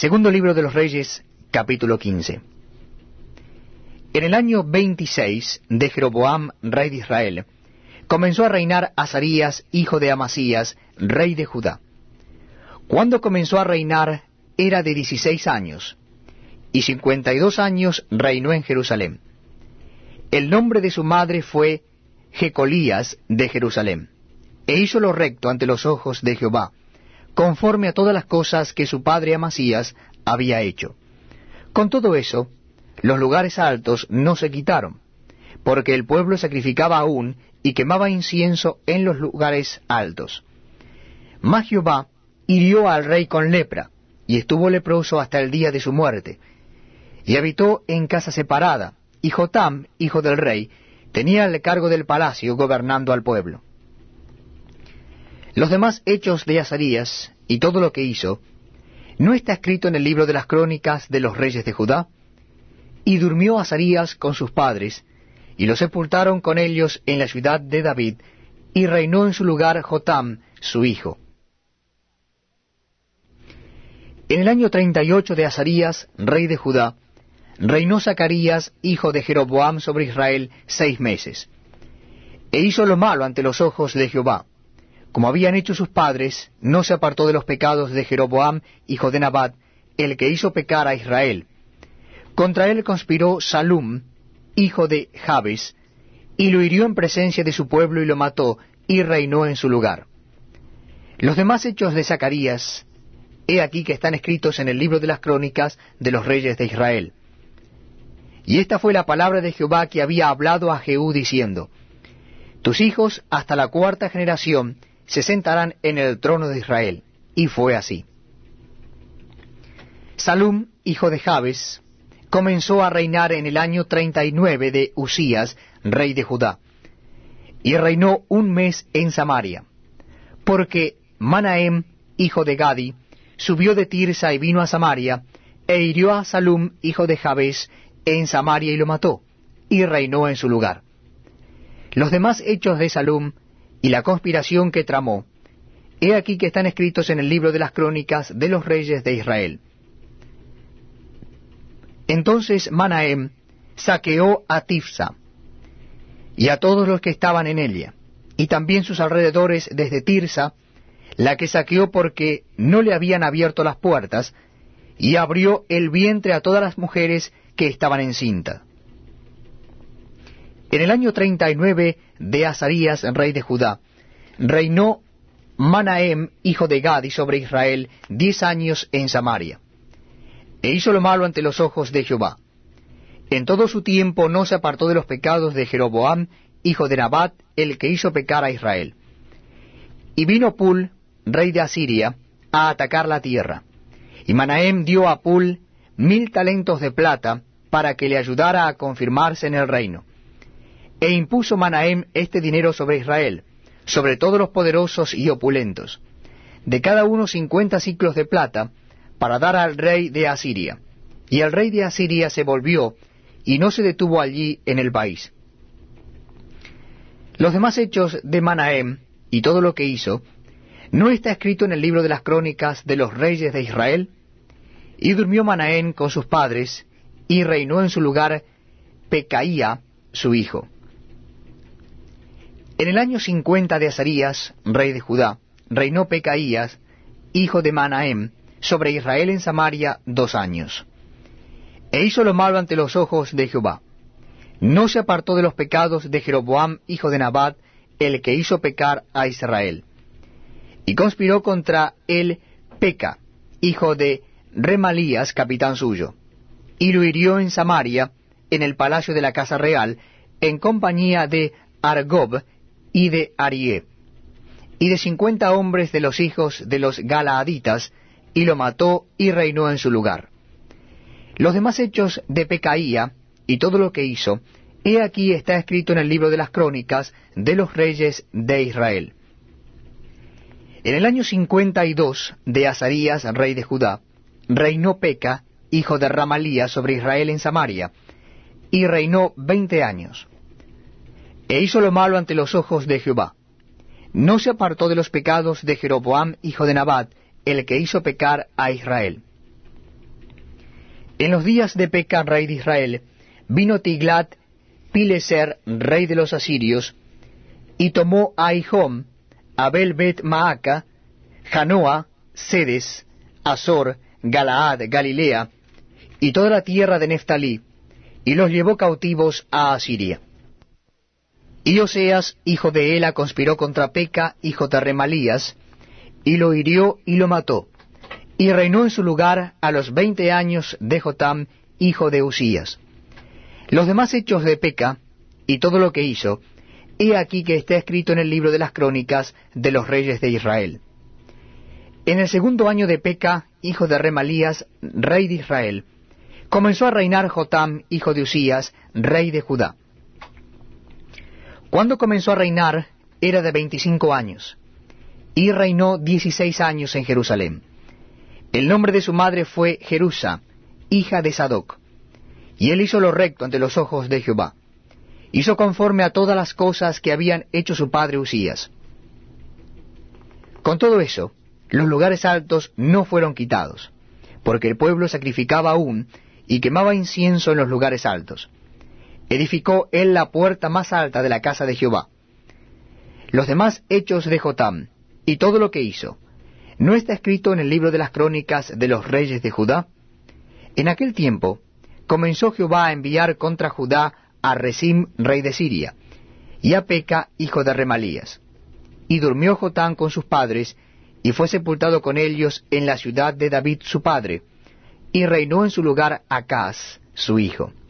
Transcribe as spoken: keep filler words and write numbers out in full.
Segundo libro de los Reyes, capítulo quince. En el año veintiséis de Jeroboam, rey de Israel, comenzó a reinar Azarías, hijo de Amasías, rey de Judá. Cuando comenzó a reinar era de dieciséis años, y cincuenta y dos años reinó en Jerusalén. El nombre de su madre fue Jecolías de Jerusalén, e hizo lo recto ante los ojos de Jehová, conforme a todas las cosas que su padre Amasías había hecho. Con todo eso, los lugares altos no se quitaron, porque el pueblo sacrificaba aún y quemaba incienso en los lugares altos. Mas Jehová hirió al rey con lepra, y estuvo leproso hasta el día de su muerte, y habitó en casa separada, y Jotam, hijo del rey, tenía el cargo del palacio, gobernando al pueblo. Los demás hechos de Azarías, y todo lo que hizo, ¿no está escrito en el libro de las crónicas de los reyes de Judá? Y durmió Azarías con sus padres, y lo sepultaron con ellos en la ciudad de David, y reinó en su lugar Jotam, su hijo. En el año treinta y ocho de Azarías, rey de Judá, reinó Zacarías, hijo de Jeroboam, sobre Israel seis meses. E hizo lo malo ante los ojos de Jehová. Como habían hecho sus padres, no se apartó de los pecados de Jeroboam, hijo de Nabat, el que hizo pecar a Israel. Contra él conspiró Salum, hijo de Jabes, y lo hirió en presencia de su pueblo y lo mató, y reinó en su lugar. Los demás hechos de Zacarías, he aquí que están escritos en el libro de las crónicas de los reyes de Israel. Y esta fue la palabra de Jehová que había hablado a Jehú, diciendo: Tus hijos hasta la cuarta generación se sentarán en el trono de Israel. Y fue así. Salum, hijo de Jabes, comenzó a reinar en el año treinta y nueve de Usías, rey de Judá, y reinó un mes en Samaria, porque Manahem, hijo de Gadi, subió de Tirsa y vino a Samaria, e hirió a Salum, hijo de Jabes, en Samaria y lo mató, y reinó en su lugar. Los demás hechos de Salum, y la conspiración que tramó, he aquí que están escritos en el libro de las crónicas de los reyes de Israel. Entonces Manahem saqueó a Tifsa, y a todos los que estaban en ella, y también sus alrededores desde Tirsa, la que saqueó porque no le habían abierto las puertas, y abrió el vientre a todas las mujeres que estaban encintas. En el año treinta y nueve de Azarías, rey de Judá, reinó Manahem, hijo de Gadi, sobre Israel diez años en Samaria. E hizo lo malo ante los ojos de Jehová. En todo su tiempo no se apartó de los pecados de Jeroboam, hijo de Nabat, el que hizo pecar a Israel. Y vino Pul, rey de Asiria, a atacar la tierra. Y Manahem dio a Pul mil talentos de plata para que le ayudara a confirmarse en el reino. E impuso Manahem este dinero sobre Israel, sobre todos los poderosos y opulentos, de cada uno cincuenta siclos de plata, para dar al rey de Asiria. Y el rey de Asiria se volvió, y no se detuvo allí en el país. Los demás hechos de Manahem, y todo lo que hizo, ¿no está escrito en el libro de las crónicas de los reyes de Israel? Y durmió Manahem con sus padres, y reinó en su lugar Pecaía, su hijo. En el año cincuenta de Azarías, rey de Judá, reinó Pecaías, hijo de Manahem, sobre Israel en Samaria dos años. E hizo lo malo ante los ojos de Jehová. No se apartó de los pecados de Jeroboam, hijo de Nabat, el que hizo pecar a Israel. Y conspiró contra él Peca, hijo de Remalías, capitán suyo, y lo hirió en Samaria, en el palacio de la casa real, en compañía de Argob y de Arié, y de cincuenta hombres de los hijos de los Galaaditas, y lo mató y reinó en su lugar. Los demás hechos de Pecaía, y todo lo que hizo, he aquí está escrito en el libro de las crónicas de los reyes de Israel. En el año cincuenta y dos de Azarías, rey de Judá, reinó Peca, hijo de Ramalías, sobre Israel en Samaria, y reinó veinte años. E hizo lo malo ante los ojos de Jehová. No se apartó de los pecados de Jeroboam, hijo de Nabat, el que hizo pecar a Israel. En los días de Peca, rey de Israel, vino Tiglat Pileser, rey de los asirios, y tomó a Aijón, Abel Bet Maaca, Janoa, Sedes, Azor, Galaad, Galilea, y toda la tierra de Neftalí, y los llevó cautivos a Asiria. Y Oseas, hijo de Ela, conspiró contra Peca, hijo de Remalías, y lo hirió y lo mató, y reinó en su lugar a los veinte años de Jotam, hijo de Usías. Los demás hechos de Peca, y todo lo que hizo, he aquí que está escrito en el libro de las crónicas de los reyes de Israel. En el segundo año de Peca, hijo de Remalías, rey de Israel, comenzó a reinar Jotam, hijo de Usías, rey de Judá. Cuando comenzó a reinar, era de veinticinco años, y reinó dieciséis años en Jerusalén. El nombre de su madre fue Jerusa, hija de Sadoc. Y él hizo lo recto ante los ojos de Jehová. Hizo conforme a todas las cosas que habían hecho su padre Usías. Con todo eso, los lugares altos no fueron quitados, porque el pueblo sacrificaba aún y quemaba incienso en los lugares altos. Edificó él la puerta más alta de la casa de Jehová. Los demás hechos de Jotam, y todo lo que hizo, ¿no está escrito en el libro de las crónicas de los reyes de Judá? En aquel tiempo comenzó Jehová a enviar contra Judá a Rezim, rey de Siria, y a Peca, hijo de Remalías. Y durmió Jotam con sus padres, y fue sepultado con ellos en la ciudad de David su padre, y reinó en su lugar Acaz, su hijo.